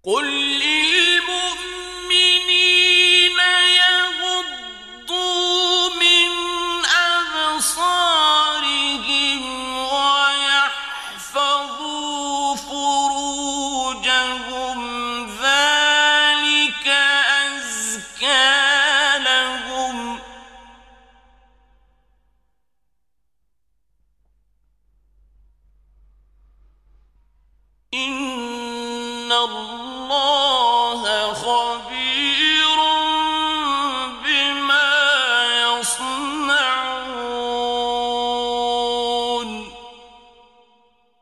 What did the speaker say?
قل للمؤمنين يغضوا من أبصارهم ويحفظوا فروجهم ذلك أزكى لهم إن الله